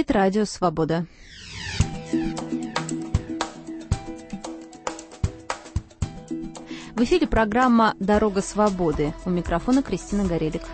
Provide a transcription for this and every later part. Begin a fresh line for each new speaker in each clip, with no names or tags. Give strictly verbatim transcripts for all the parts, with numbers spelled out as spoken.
Говорит Радио Свобода. В эфире программа «Дорога свободы». У микрофона Кристина Горелик.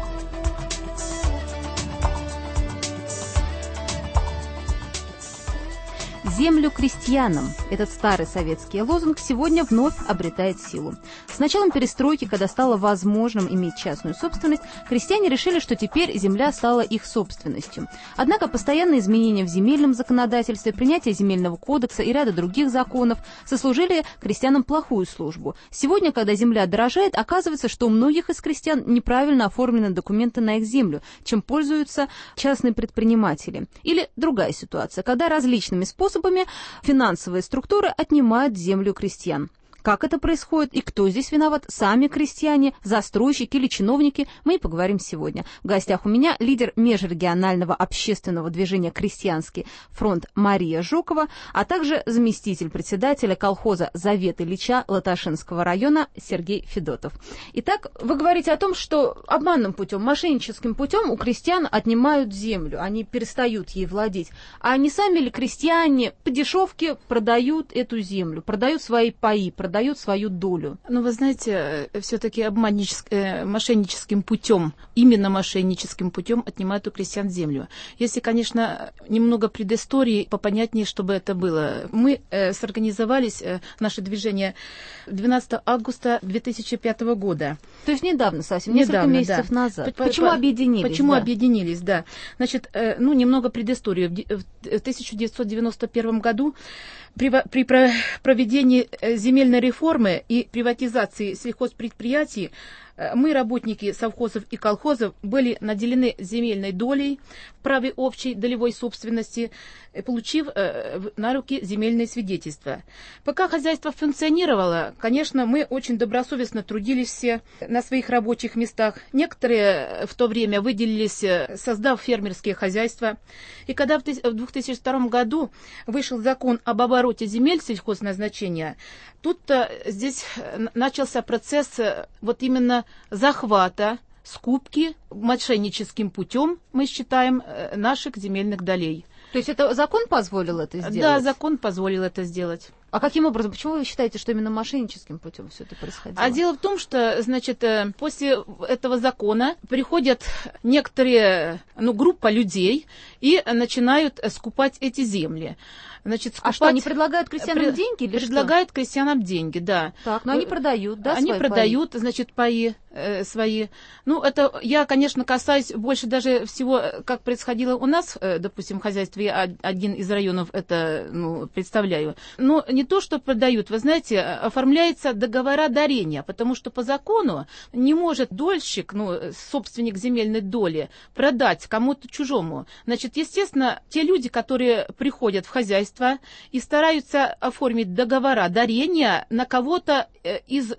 «Землю крестьянам» – этот старый советский лозунг сегодня вновь обретает силу. С началом перестройки, когда стало возможным иметь частную собственность, крестьяне решили, что теперь земля стала их собственностью. Однако постоянные изменения в земельном законодательстве, принятие земельного кодекса и ряда других законов сослужили крестьянам плохую службу. Сегодня, когда земля дорожает, оказывается, что у многих из крестьян неправильно оформлены документы на их землю, чем пользуются частные предприниматели. Или другая ситуация, когда различными способами финансовые структуры отнимают землю крестьян. Как это происходит и кто здесь виноват, сами крестьяне, застройщики или чиновники, мы и поговорим сегодня. В гостях у меня лидер межрегионального общественного движения «Крестьянский фронт» Мария Жукова, а также заместитель председателя колхоза «Завет Ильича» Латашинского района Сергей Федотов. Итак, вы говорите о том, что обманным путем, мошенническим путем у крестьян отнимают землю, они перестают ей владеть. А не сами ли крестьяне по дешевке продают эту землю, продают свои паи, продают дают свою долю?
Ну, вы знаете, все-таки обманническим, мошенническим путем, именно мошенническим путем отнимают у крестьян землю. Если, конечно, немного предыстории, попонятнее, чтобы это было. Мы э, сорганизовались, э, наше движение, двенадцатого августа две тысячи пятого года.
То есть недавно совсем,
недавно,
несколько месяцев
да.
назад.
По,
почему
по,
объединились?
Почему
да?
объединились, да. Значит, э, ну, немного предыстории. В, в тысяча девятьсот девяносто первом году При, при проведении земельной реформы и приватизации сельхозпредприятий мы, работники совхозов и колхозов, были наделены земельной долей в праве общей долевой собственности, получив на руки земельные свидетельства. Пока хозяйство функционировало, конечно, мы очень добросовестно трудились все на своих рабочих местах. Некоторые в то время выделились, создав фермерские хозяйства. И когда в две тысячи втором году вышел закон об обороте земель сельхозназначения, тут-то здесь начался процесс вот именно захвата, скупки мошенническим путем, мы считаем, наших земельных долей.
То есть это закон позволил это сделать?
Да, закон позволил это сделать.
А каким образом? Почему вы считаете, что именно мошенническим путем все это происходило?
А дело в том, что, значит, после этого закона приходят некоторые, ну, группа людей и начинают скупать эти земли. Значит, скупать...
А что, они предлагают крестьянам Пред... деньги или
Предлагают
что?
крестьянам деньги, да.
Так, но они продают, да,
Они
свои
продают,
паи?
значит, паи э, свои. Ну, это я, конечно, касаюсь больше даже всего, как происходило у нас, э, допустим, в хозяйстве. Я один из районов это, ну, представляю. Но не то, что продают, вы знаете, оформляется договора дарения, потому что по закону не может дольщик, ну, собственник земельной доли, продать кому-то чужому. Значит, естественно, те люди, которые приходят в хозяйство и стараются оформить договора дарения на кого-то из,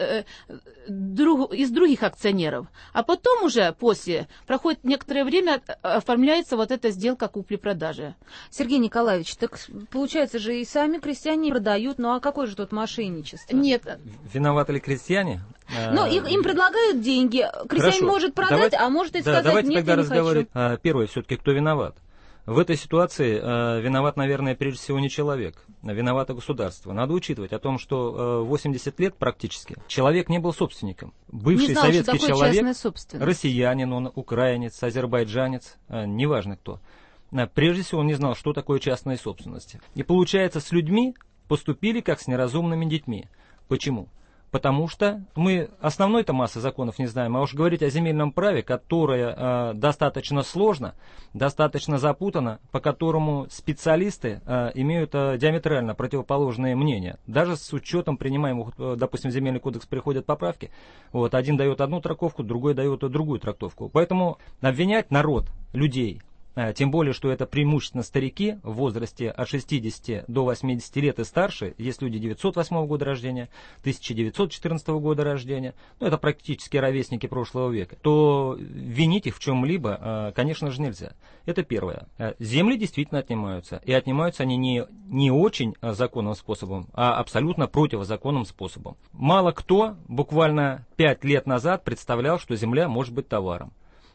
друг, из других акционеров. А потом уже после, проходит некоторое время, оформляется вот эта сделка купли-продажи.
Сергей Николаевич, так получается же и сами крестьяне продают, ну а какое же тут мошенничество?
Нет.
Виноваты ли крестьяне?
Ну, их, им предлагают деньги, крестьянин
Хорошо.
может продать,
давайте,
а может и
да,
сказать,
давайте
нет,
тогда
я не
разговаривать.
хочу.
Первое, все-таки, кто виноват? В этой ситуации э, виноват, наверное, прежде всего не человек, а виновато государство. Надо учитывать о том, что э, восемьдесят лет практически человек не был собственником. Бывший
не знал,
советский
что такое
человек, россиянин, он украинец, азербайджанец, э, неважно кто. Э, прежде всего он не знал, что такое частная собственность. И получается, с людьми поступили как с неразумными детьми. Почему? Потому что мы основной-то массы законов не знаем, а уж говорить о земельном праве, которое э, достаточно сложно, достаточно запутано, по которому специалисты э, имеют э, диаметрально противоположные мнения. Даже с учетом принимаемых, э, допустим, в земельный кодекс приходят поправки, вот, один дает одну трактовку, другой дает другую трактовку. Поэтому обвинять народ, людей, тем более, что это преимущественно старики в возрасте от шестидесяти до восьмидесяти лет и старше. Есть люди девятьсот восьмого года рождения, тысяча девятьсот четырнадцатого года рождения. Ну, это практически ровесники прошлого века. То винить их в чем-либо, конечно же, нельзя. Это первое. Земли действительно отнимаются. И отнимаются они не, не очень законным способом, а абсолютно противозаконным способом. Мало кто буквально пять лет назад представлял, что земля может быть товаром.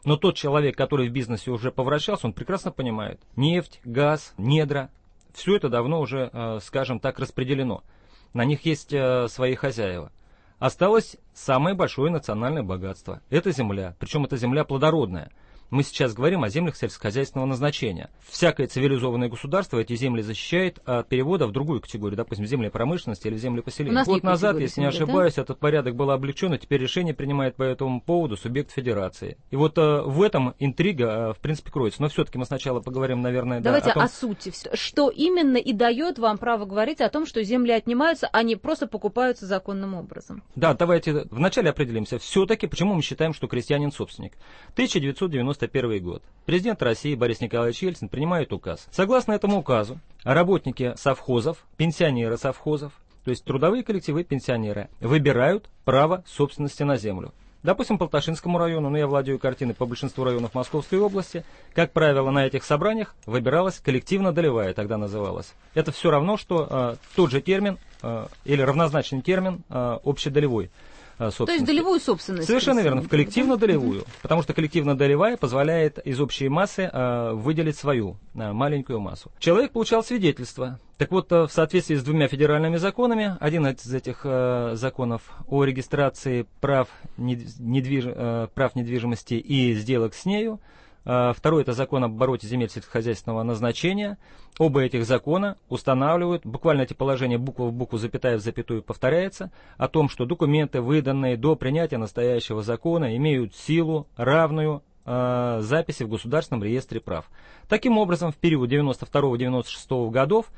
Но тот человек, который в бизнесе уже повращался, он прекрасно понимает, нефть, газ, недра, все это давно уже, э, скажем так, распределено. На них есть э, свои хозяева. Осталось самое большое национальное богатство. Это земля, причем это земля плодородная. Мы сейчас говорим о землях сельскохозяйственного назначения. Всякое цивилизованное государство эти земли защищает от перевода в другую категорию, допустим, земли промышленности или земли поселения. Год назад, если не ошибаюсь, да? Этот порядок был облегчен, и теперь решение принимает по этому поводу субъект федерации. И вот э, в этом интрига, э, в принципе, кроется. Но все-таки мы сначала поговорим, наверное,
Давайте
да, о том...
о сути. Что именно и дает вам право говорить о том, что земли отнимаются, а не просто покупаются законным образом?
Да, давайте вначале определимся. Все-таки, почему мы считаем, что крестьянин собственник? тысяча девятьсот девяносто первый год. Президент России Борис Николаевич Ельцин принимает указ. Согласно этому указу, работники совхозов, пенсионеры совхозов, то есть трудовые коллективы пенсионеры, выбирают право собственности на землю. Допустим, по Полташинскому району, но я владею картиной по большинству районов Московской области, как правило, на этих собраниях выбиралась коллективно-долевая, тогда называлась. Это все равно, что э, тот же термин, э, или равнозначный термин э, общедолевой. То
есть долевую собственность.
Совершенно верно, в коллективно-долевую. Да? Потому что коллективно-долевая позволяет из общей массы э, выделить свою э, маленькую массу. Человек получал свидетельство. Так вот, в соответствии с двумя федеральными законами, один из этих э, законов о регистрации прав, недвиж... э, прав недвижимости и сделок с нею, э, второй это закон об обороте земель сельскохозяйственного назначения. Оба этих закона устанавливают, буквально эти положения буква в букву, запятая в запятую повторяется, о том, что документы, выданные до принятия настоящего закона, имеют силу, равную э, записи в Государственном реестре прав. Таким образом, в период девяносто второго — девяносто шестого годов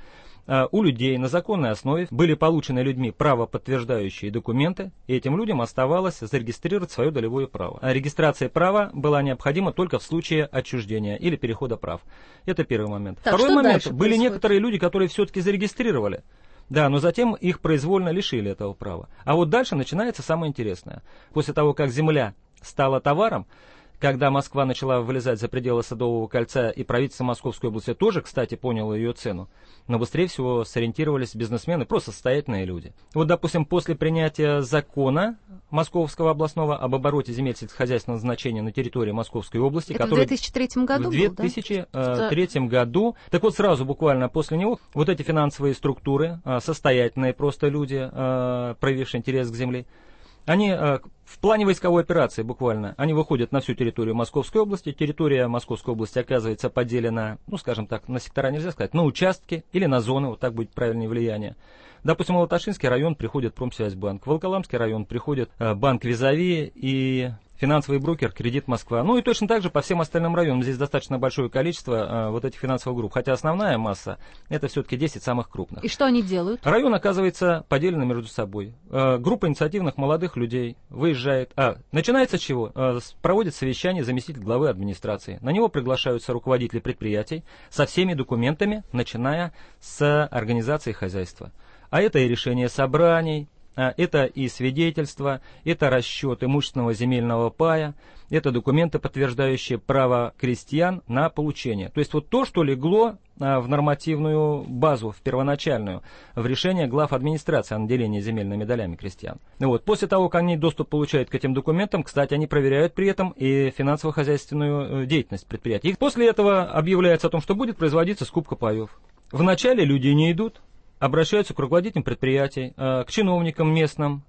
у людей на законной основе были получены людьми правоподтверждающие документы, и этим людям оставалось зарегистрировать свое долевое право. А регистрация права была необходима только в случае отчуждения или перехода прав. Это первый момент.
Так,
Второй момент. Были
происходит?
некоторые люди, которые все-таки зарегистрировали. Да, но затем их произвольно лишили этого права. А вот дальше начинается самое интересное. После того, как земля стала товаром, когда Москва начала вылезать за пределы Садового кольца, и правительство Московской области тоже, кстати, поняло ее цену, но быстрее всего сориентировались бизнесмены, просто состоятельные люди. Вот, допустим, после принятия закона Московского областного об обороте земель сельскохозяйственного значения на территории Московской области,
это
который
в две тысячи третьем году
в две тысячи третьем году, так вот сразу буквально после него вот эти финансовые структуры, состоятельные просто люди, проявившие интерес к земле, они в плане войсковой операции буквально, они выходят на всю территорию Московской области. Территория Московской области оказывается поделена, ну скажем так, на сектора нельзя сказать, на участки или на зоны, вот так будет правильнее влияние. Допустим, в Волоташинский район приходит Промсвязьбанк, в Волоколамский район приходит банк Визави и финансовый брокер «Кредит Москва». Ну и точно так же по всем остальным районам. Здесь достаточно большое количество э, вот этих финансовых групп. Хотя основная масса – это все-таки десять самых крупных.
И что они делают?
Район оказывается поделен между собой. Э, группа инициативных молодых людей выезжает. А, начинается с чего? Э, проводит совещание заместитель главы администрации. На него приглашаются руководители предприятий со всеми документами, начиная с организации хозяйства. А это и решение собраний, это и свидетельства, это расчет имущественного земельного пая, это документы, подтверждающие право крестьян на получение. То есть вот то, что легло в нормативную базу, в первоначальную, в решение глав администрации о наделении земельными долями крестьян. Вот. После того, как они доступ получают к этим документам, кстати, они проверяют при этом и финансово-хозяйственную деятельность предприятий. И после этого объявляется о том, что будет производиться скупка паев. Вначале люди не идут, обращаются к руководителям предприятий, к чиновникам местным,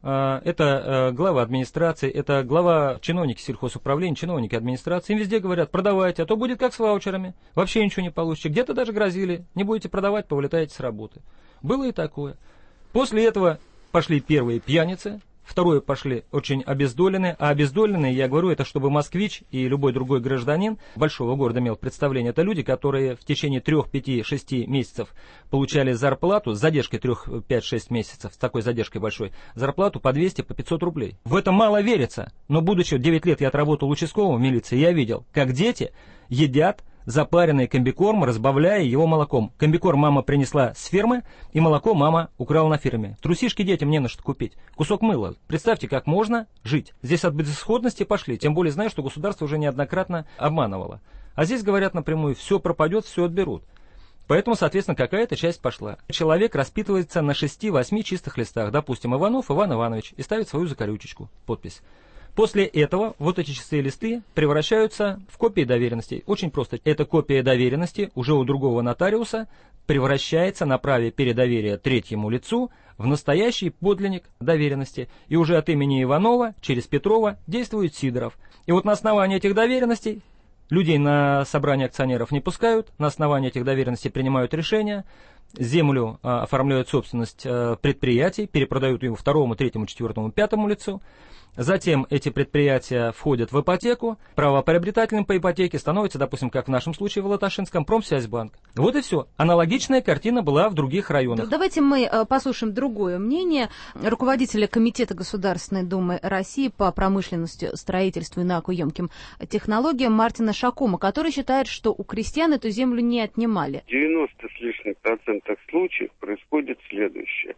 это глава администрации, это глава чиновники сельхозуправления, чиновники администрации, им везде говорят, продавайте, а то будет как с ваучерами, вообще ничего не получите, где-то даже грозили, не будете продавать, повылетаете с работы. Было и такое. После этого пошли первые пьяницы, второе пошли очень обездоленные, а обездоленные, я говорю, это чтобы москвич и любой другой гражданин большого города имел представление. Это люди, которые в течение трех, пяти, шести месяцев получали зарплату с задержкой три, пять, шесть месяцев, с такой задержкой большой, зарплату по двести, по пятьсот рублей. В это мало верится, но будучи девять лет я отработал участковым в милиции, я видел, как дети едят запаренный комбикорм, разбавляя его молоком. Комбикорм мама принесла с фермы, и молоко мама украла на ферме. Трусишки детям не на что купить. Кусок мыла. Представьте, как можно жить. Здесь от безысходности пошли. Тем более знаю, что государство уже неоднократно обманывало. А здесь говорят напрямую, все пропадет, все отберут. Поэтому, соответственно, какая-то часть пошла. Человек распитывается на шести-восьми чистых листах. Допустим, Иванов Иван Иванович, и ставит свою закорючечку, подпись. После этого вот эти чистые листы превращаются в копии доверенностей. Очень просто. Эта копия доверенности уже у другого нотариуса превращается на праве передоверия третьему лицу в настоящий подлинник доверенности. И уже от имени Иванова через Петрова действует Сидоров. И вот на основании этих доверенностей людей на собрание акционеров не пускают, на основании этих доверенностей принимают решения, землю а, оформляют собственность а, предприятий, перепродают ее второму, третьему, четвертому, пятому лицу. Затем эти предприятия входят в ипотеку, правоприобретателем по ипотеке становится, допустим, как в нашем случае в Латашинском, Промсвязьбанк. Вот и все. Аналогичная картина была в других районах.
Давайте мы послушаем другое мнение руководителя Комитета Государственной Думы России по промышленности, строительству и наркоемким технологиям Мартина Шакума, который считает, что у крестьян эту землю не отнимали.
девяносто с лишним процентов случаев происходит следующее.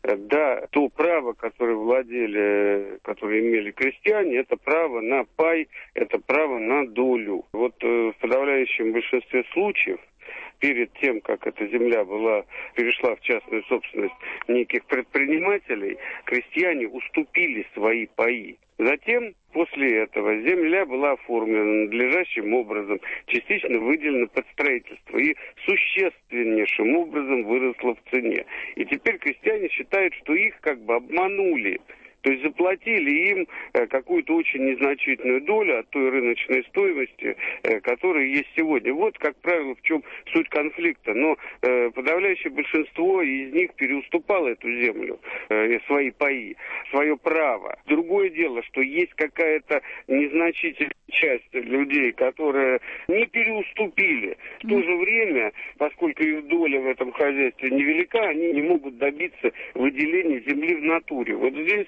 Да, то право, которое владели, которое имели крестьяне, это право на пай, это право на долю. Вот э, в подавляющем большинстве случаев, перед тем, как эта земля была, перешла в частную собственность неких предпринимателей, крестьяне уступили свои паи. Затем, после этого, земля была оформлена надлежащим образом, частично выделена под строительство и существеннейшим образом выросла в цене. И теперь крестьяне считают, что их как бы обманули. То есть заплатили им какую-то очень незначительную долю от той рыночной стоимости, которая есть сегодня. Вот, как правило, в чем суть конфликта. Но подавляющее большинство из них переуступало эту землю, свои паи, свое право. Другое дело, что есть какая-то незначительная часть людей, которые не переуступили. В то же время, поскольку их доля в этом хозяйстве невелика, они не могут добиться выделения земли в натуре. Вот здесь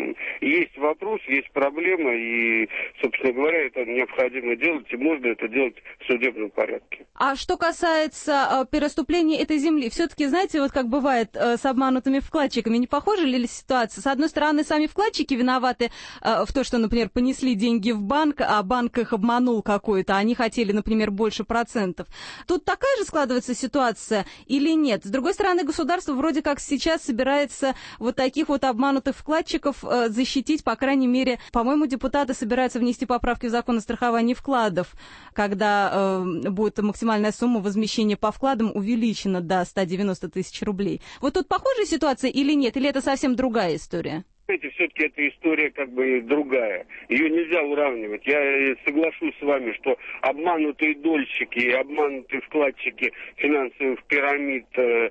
есть вопрос, есть проблема, и, собственно говоря, это необходимо делать, и можно это делать в судебном порядке.
А что касается э, переступления этой земли, все-таки, знаете, вот как бывает э, с обманутыми вкладчиками, не похожа ли ситуация? С одной стороны, сами вкладчики виноваты э, в том, что, например, понесли деньги в банк, а банк их обманул какой-то, они хотели, например, больше процентов. Тут такая же складывается ситуация или нет? С другой стороны, государство вроде как сейчас собирается вот таких вот обманутых вкладчиков защитить, по крайней мере, по-моему, депутаты собираются внести поправки в закон о страховании вкладов, когда э, будет максимальная сумма возмещения по вкладам увеличена до ста девяноста тысяч рублей. Вот тут похожая ситуация или нет? Или это совсем другая история?
Все-таки эта история как бы другая. Ее нельзя уравнивать. Я соглашусь с вами, что обманутые дольщики и обманутые вкладчики финансовых пирамид,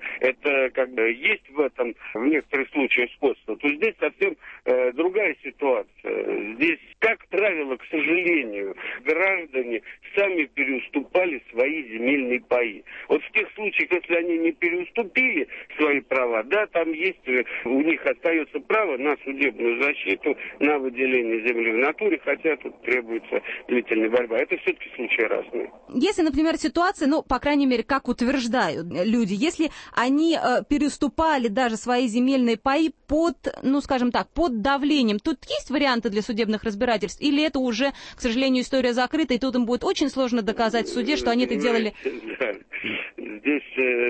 это как бы есть в этом в некоторых случаях сходство. То здесь совсем э, другая ситуация. Здесь, как правило, к сожалению, граждане сами переуступали свои земельные паи. Вот в тех случаях, если они не переуступили свои права, да, там есть, у них остается право на судебную защиту, на выделение земли в натуре, хотя тут требуется длительная борьба. Это все-таки случаи разные.
Если, например, ситуация, ну, по крайней мере, как утверждают люди, если они э, переступали даже свои земельные паи под, ну, скажем так, под давлением, тут есть варианты для судебных разбирательств? Или это уже, к сожалению, история закрыта, и тут им будет очень сложно доказать в суде, что они это делали...
Да. Здесь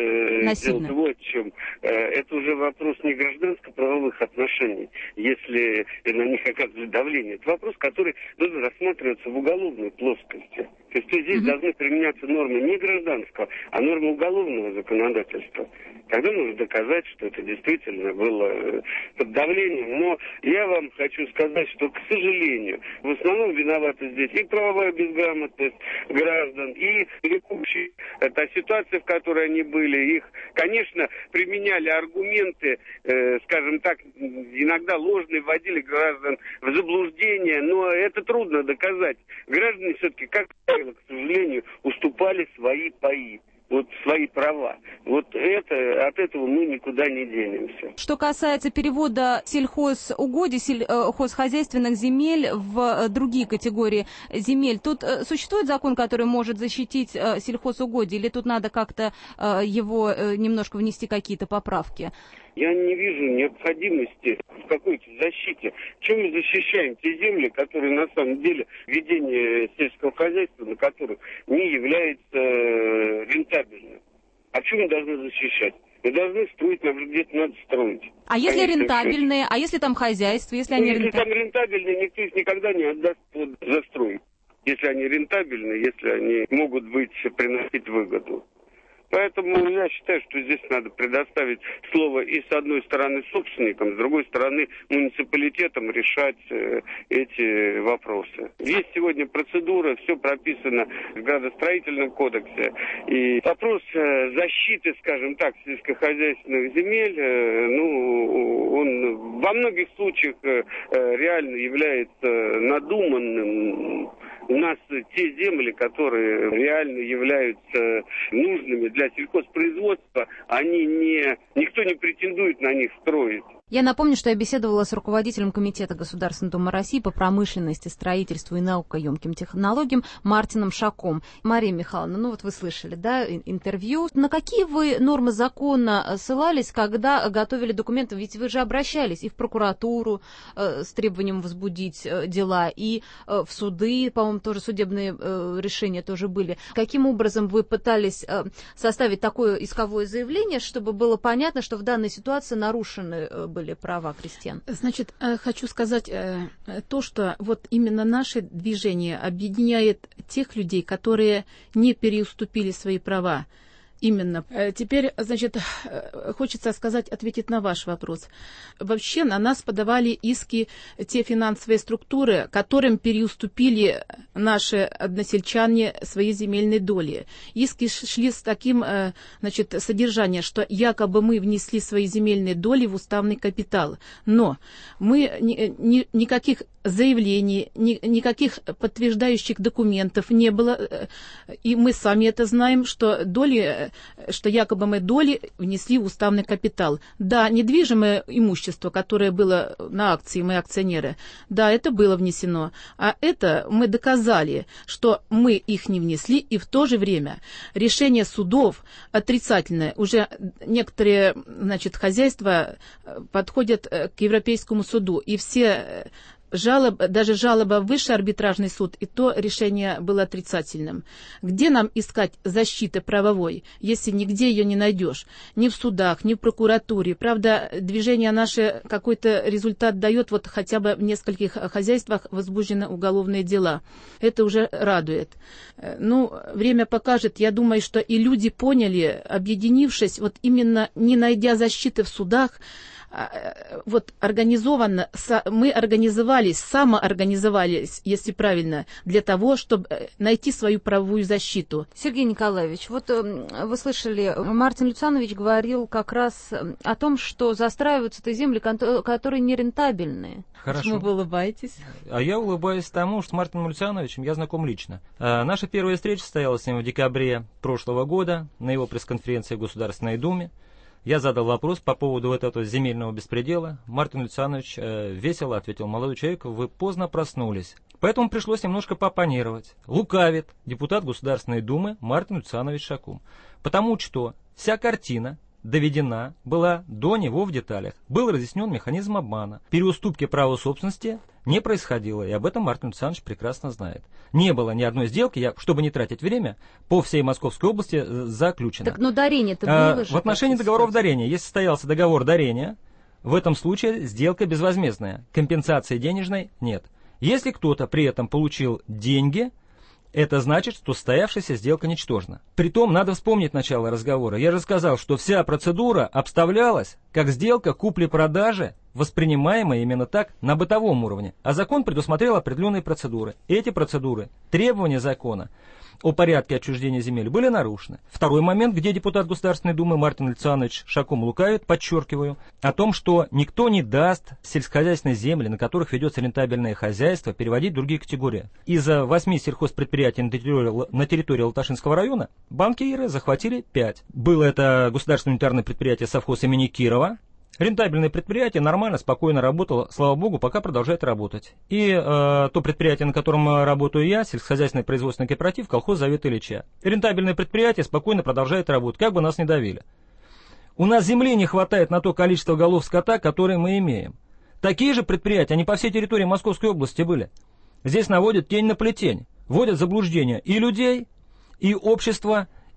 э, дело вот в чем. Э, это уже вопрос не гражданско-правовых отношений, если на них оказывают давление. Это вопрос, который должен рассматриваться в уголовной плоскости. То есть здесь mm-hmm. должны применяться нормы не гражданского, а нормы уголовного законодательства. Тогда нужно доказать, что это действительно было под давлением. Но я вам хочу сказать, что, к сожалению, в основном виноваты здесь и правовая безграмотность граждан, и перекупщики. Та ситуация, в которой они были, их, конечно, применяли аргументы, э, скажем так, иногда ложные, вводили граждан в заблуждение, но это трудно доказать. Граждане все-таки, как правило, к сожалению, уступали свои паи. Вот свои права. Вот это, от этого мы никуда не денемся.
Что касается перевода сельхозугодий, сельхозхозяйственных земель в другие категории земель, тут существует закон, который может защитить сельхозугодия, или тут надо как-то его немножко внести какие-то поправки?
Я не вижу необходимости в какой-то защите. Чем мы защищаем те земли, которые на самом деле ведение сельского хозяйства, на которых не является рентабельным? А почему мы должны защищать? Мы должны строить, нам где-то надо строить.
А если
Конечно,
рентабельные, а если там хозяйство, если они
если
рентабельные?
там рентабельные, никто их никогда не отдаст под застрой. Если они рентабельны, если они могут быть, приносить выгоду. Поэтому я считаю, что здесь надо предоставить слово и с одной стороны собственникам, с другой стороны муниципалитетам решать э, эти вопросы. Есть сегодня процедура, все прописано в градостроительном кодексе. И вопрос э, защиты, скажем так, сельскохозяйственных земель, э, ну, он во многих случаях э, реально является надуманным. У нас те земли, которые реально являются нужными для сельхозпроизводства, они не, никто не претендует на них строить.
Я напомню, что я беседовала с руководителем Комитета Государственной Думы России по промышленности, строительству и наукоемким технологиям Мартином Шаком. Мария Михайловна, ну вот вы слышали, да, интервью. На какие вы нормы закона ссылались, когда готовили документы? Ведь вы же обращались и в прокуратуру э, с требованием возбудить э, дела, и э, в суды, по-моему, тоже судебные э, решения тоже были. Каким образом вы пытались э, составить такое исковое заявление, чтобы было понятно, что в данной ситуации нарушены э, были права крестьян?
Значит, хочу сказать то, что вот именно наше движение объединяет тех людей, которые не переуступили свои права. Именно. Теперь, значит, хочется сказать, ответить на ваш вопрос. Вообще на нас подавали иски те финансовые структуры, которым переуступили наши односельчане свои земельные доли. Иски шли с таким, значит, содержанием, что якобы мы внесли свои земельные доли в уставный капитал. Но мы ни, ни, никаких заявлений, ни, никаких подтверждающих документов не было, и мы сами это знаем, что доли, что якобы мы доли внесли в уставный капитал. Да, недвижимое имущество, которое было на акции, мы акционеры, да, это было внесено, а это мы доказали, что мы их не внесли, и в то же время решение судов отрицательное. Уже некоторые, значит, хозяйства подходят к Европейскому суду, и все жалоб, даже жалоба в высший арбитражный суд, и то решение было отрицательным. Где нам искать защиты правовой, если нигде ее не найдешь? Ни в судах, ни в прокуратуре. Правда, движение наше какой-то результат дает, вот хотя бы в нескольких хозяйствах возбуждены уголовные дела. Это уже радует. Ну, время покажет. Я думаю, что и люди поняли, объединившись, вот именно не найдя защиты в судах, вот организованно, мы организовались, самоорганизовались, если правильно, для того, чтобы найти свою правовую защиту.
Сергей Николаевич, вот вы слышали, Мартин Люцианович говорил как раз о том, что застраиваются-то земли, которые нерентабельные.
Хорошо.
Почему вы улыбаетесь?
А я улыбаюсь тому, что с Мартином Люциановичем я знаком лично. А, наша первая встреча состоялась с ним в декабре прошлого года на его пресс-конференции в Государственной Думе. Я задал вопрос по поводу вот этого земельного беспредела. Мартин Люцианович э, весело ответил: молодой человек, вы поздно проснулись. Поэтому пришлось немножко пооппонировать. Лукавит депутат Государственной Думы Мартин Люцианович Шакум. Потому что вся картина доведена была до него в деталях. Был разъяснен механизм обмана. Переуступки права собственности не происходило, и об этом Мартин Люцианович прекрасно знает. Не было ни одной сделки, я, чтобы не тратить время, по всей Московской области заключено.
Так, но дарение-то было
а,
же.
В отношении договоров дарения, если состоялся договор дарения, в этом случае сделка безвозмездная. Компенсации денежной нет. Если кто-то при этом получил деньги, это значит, что состоявшаяся сделка ничтожна. Притом, надо вспомнить начало разговора. Я же сказал, что вся процедура обставлялась как сделка купли-продажи, воспринимаемая именно так на бытовом уровне. А закон предусмотрел определенные процедуры. Эти процедуры, требования закона о порядке отчуждения земель были нарушены. Второй момент, где депутат Государственной Думы Мартин Люцианович Шакум лукавит, подчеркиваю, о том, что никто не даст сельскохозяйственные земли, на которых ведется рентабельное хозяйство, переводить в другие категории. Из-за восьми сельхозпредприятий на территории, на территории Латашинского района банкиры захватили пять. Было это государственное унитарное предприятие совхоз имени Кирова. Рентабельное предприятие нормально, спокойно работало, слава богу, пока продолжает работать. И э, то предприятие, на котором работаю я, сельскохозяйственный производственный кооператив, колхоз Завет Ильича. Рентабельное предприятие спокойно продолжает работать, как бы нас ни давили. У нас земли не хватает на то количество голов скота, которые мы имеем. Такие же предприятия, они по всей территории Московской области были. Здесь наводят тень на плетень, вводят в заблуждение и людей, и общество,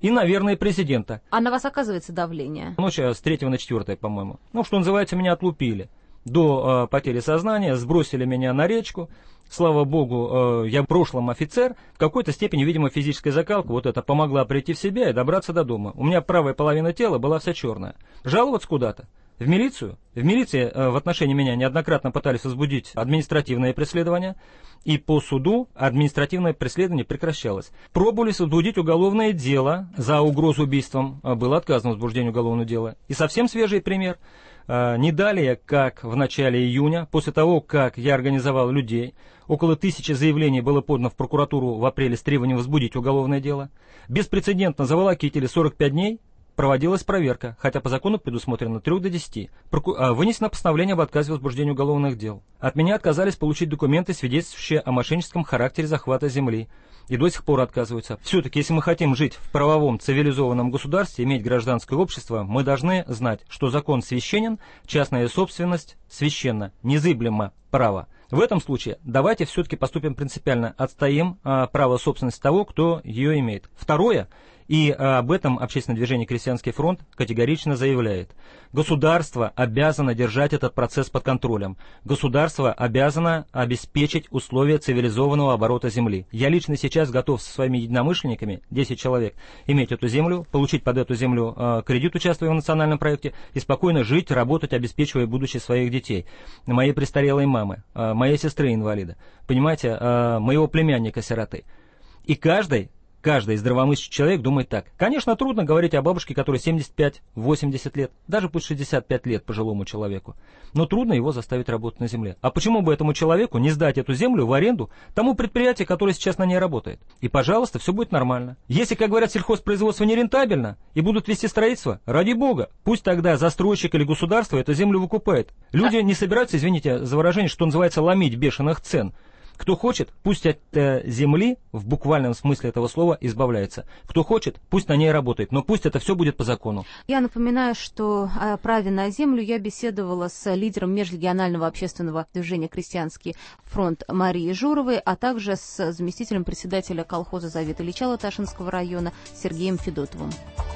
и, наверное, президента.
А на вас оказывается давление?
Ночь с третьего на четвёртое, по-моему. Ну, что называется, меня отлупили до э, потери сознания, сбросили меня на речку. Слава богу, э, я в прошлом офицер. В какой-то степени, видимо, физическая закалка вот это помогла прийти в себя и добраться до дома. У меня правая половина тела была вся черная. Жаловаться куда-то? В милицию? В милиции э, в отношении меня неоднократно пытались возбудить административное преследование, и по суду административное преследование прекращалось. Пробовали возбудить уголовное дело за угрозу убийством, э, было отказано в возбуждении уголовного дела. И совсем свежий пример. Э, не далее, как в начале июня, после того, как я организовал людей, около тысячи заявлений было подано в прокуратуру в апреле с требованием возбудить уголовное дело. Беспрецедентно за волокитили сорок пять дней. Проводилась проверка, хотя по закону предусмотрено от трёх до десяти. Проку... Вынесено постановление об отказе в возбуждении уголовных дел. От меня отказались получить документы, свидетельствующие о мошенническом характере захвата земли. И до сих пор отказываются. Все-таки, если мы хотим жить в правовом цивилизованном государстве, иметь гражданское общество, мы должны знать, что закон священен, частная собственность священна, незыблемо право. В этом случае давайте все-таки поступим принципиально, отстоим а, право собственности того, кто ее имеет. Второе. И об этом общественное движение «Крестьянский фронт» категорично заявляет. Государство обязано держать этот процесс под контролем. Государство обязано обеспечить условия цивилизованного оборота земли. Я лично сейчас готов со своими единомышленниками, десять человек, иметь эту землю, получить под эту землю э, кредит, участвуя в национальном проекте, и спокойно жить, работать, обеспечивая будущее своих детей. Моей престарелой мамы, э, моей сестры-инвалида, понимаете, э, моего племянника-сироты. И каждый... Каждый здравомыслящий человек думает так. Конечно, трудно говорить о бабушке, которой семьдесят пять - восемьдесят лет, даже пусть шестьдесят пять лет пожилому человеку. Но трудно его заставить работать на земле. А почему бы этому человеку не сдать эту землю в аренду тому предприятию, которое сейчас на ней работает? И, пожалуйста, все будет нормально. Если, как говорят, сельхозпроизводство нерентабельно и будут вести строительство, ради бога, пусть тогда застройщик или государство эту землю выкупает. Люди не собираются, извините за выражение, что называется, ломить бешеных цен. Кто хочет, пусть от э, земли, в буквальном смысле этого слова, избавляется. Кто хочет, пусть на ней работает, но пусть это все будет по закону.
Я напоминаю, что о праве на землю я беседовала с лидером межрегионального общественного движения «Крестьянский фронт» Марией Журовой, а также с заместителем председателя колхоза «Завет Ильича» Ташинского района Сергеем Федотовым.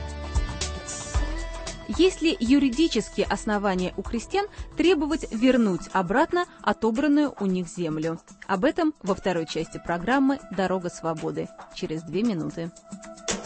Есть ли юридические основания у крестьян требовать вернуть обратно отобранную у них землю? Об этом во второй части программы «Дорога свободы» через две минуты.